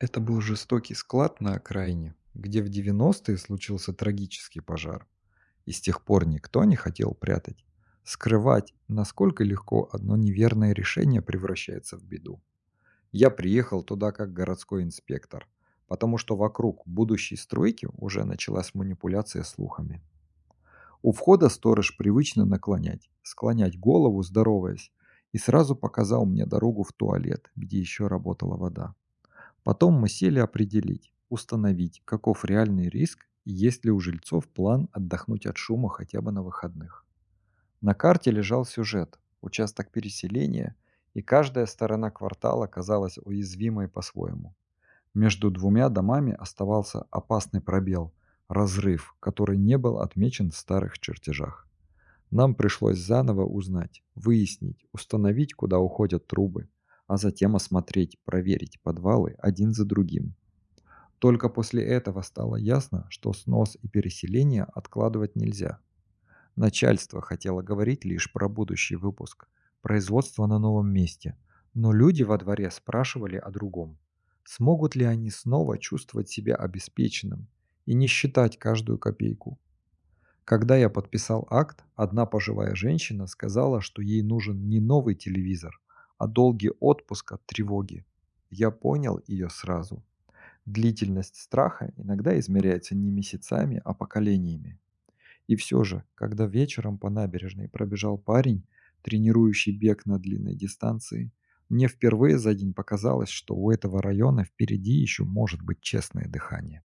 Это был жестокий склад на окраине, где в 90-е случился трагический пожар. И с тех пор никто не хотел прятать, скрывать, насколько легко одно неверное решение превращается в беду. Я приехал туда как городской инспектор, потому что вокруг будущей стройки уже началась манипуляция слухами. У входа сторож привычно склонять голову, здороваясь, и сразу показал мне дорогу в туалет, где еще работала вода. Потом мы сели определить, установить, каков реальный риск и есть ли у жильцов план отдохнуть от шума хотя бы на выходных. На карте лежал сюжет, участок переселения, и каждая сторона квартала казалась уязвимой по-своему. Между двумя домами оставался опасный пробел, разрыв, который не был отмечен в старых чертежах. Нам пришлось заново узнать, выяснить, установить, куда уходят трубы, а затем осмотреть, проверить подвалы один за другим. Только после этого стало ясно, что снос и переселение откладывать нельзя. Начальство хотело говорить лишь про будущий выпуск, производство на новом месте, но люди во дворе спрашивали о другом. Смогут ли они снова чувствовать себя обеспеченным и не считать каждую копейку? Когда я подписал акт, одна пожилая женщина сказала, что ей нужен не новый телевизор, а долгий отпуск от тревоги. Я понял ее сразу. Длительность страха иногда измеряется не месяцами, а поколениями. И все же, когда вечером по набережной пробежал парень, тренирующий бег на длинной дистанции, мне впервые за день показалось, что у этого района впереди еще может быть честное дыхание.